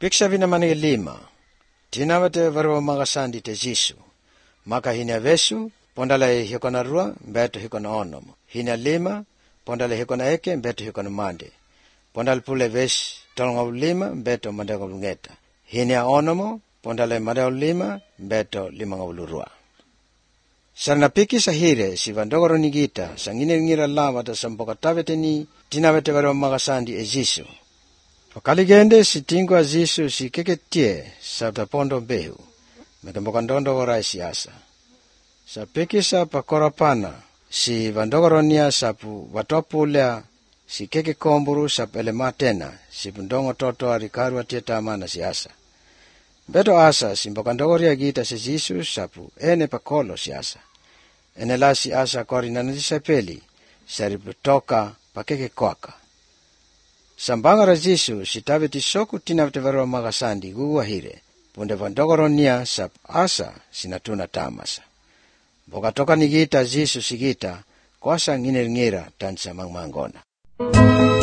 Piksha vina mani lima. Tinawate varwa magasandi te Jisu. Maka hina vesu, pondale hikona rua, beto hikona onomo. Hina lima, pondale hikona eke, beto hikona mande. Pondale pule ves, tolonga lima, beto mandega ngeta. Hina onomo, pondale madeo lima, beto lima ngulurua. Sarna piki sahire, si vandogoro nigita, sangine ngira lama ta sampoka tabete ni, tinawate varwa magasandi e Jisu. Wakaligende si tingwa Jisu si keketie sa pondo behu. Mekambokandondo warai siasa. Sa pekisa pakorapana si vandogoronia sapu watopulea si keke komburu sap elematena si bundongo toto arikaru atieta amana siasa. Beto asa si mbokandogoria gita si Jisu sapu ene pakolo siasa. Ene la siasa korina nazisapeli saributoka pakeke kwaka. Sambanga ra Jisu si tabeti soku tinavete varwa magasandi guwahire. Punde vandogoronia sap asa sinatuna tamasa. Boka toka nigita Jisu sigita kwasa ngira tansa mangmangona.